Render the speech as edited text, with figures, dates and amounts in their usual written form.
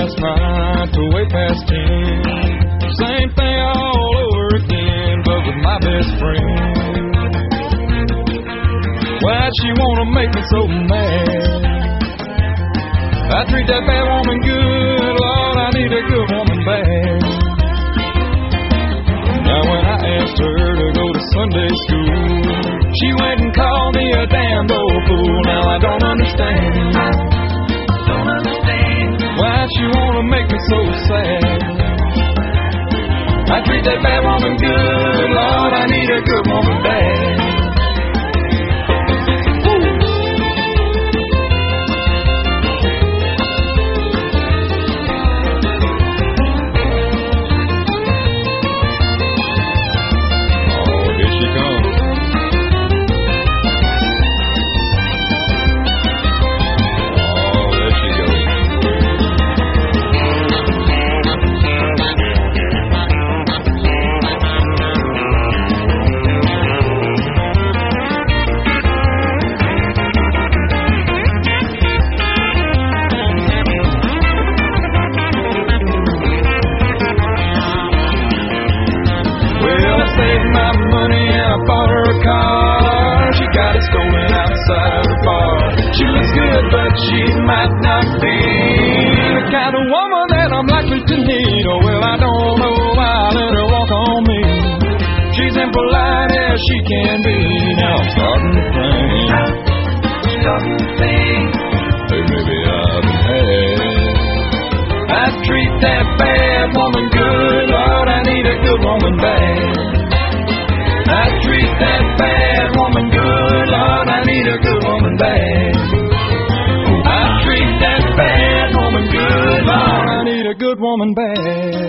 last night till way past 10. Same thing all over again, but with my best friend. Why'd she wanna make me so mad? I treat that bad woman good, Lord, I need a good woman bad. Now when I asked her to go to Sunday school, she went and called me a damned old fool. Now I don't understand. Why'd she wanna make me so sad? I treat that bad woman good, Lord, I need a good woman bad. She might not be the kind of woman that I'm likely to need. Oh, well, I don't know why I let her walk on me. She's impolite as she can be. Now I'm starting to think. Hey, maybe I've been had. I treat that bad woman good. Lord, I need a good woman bad. I treat that bad woman good. Lord, I need a good woman bad. Bad woman good, Lord, I need a good woman bad.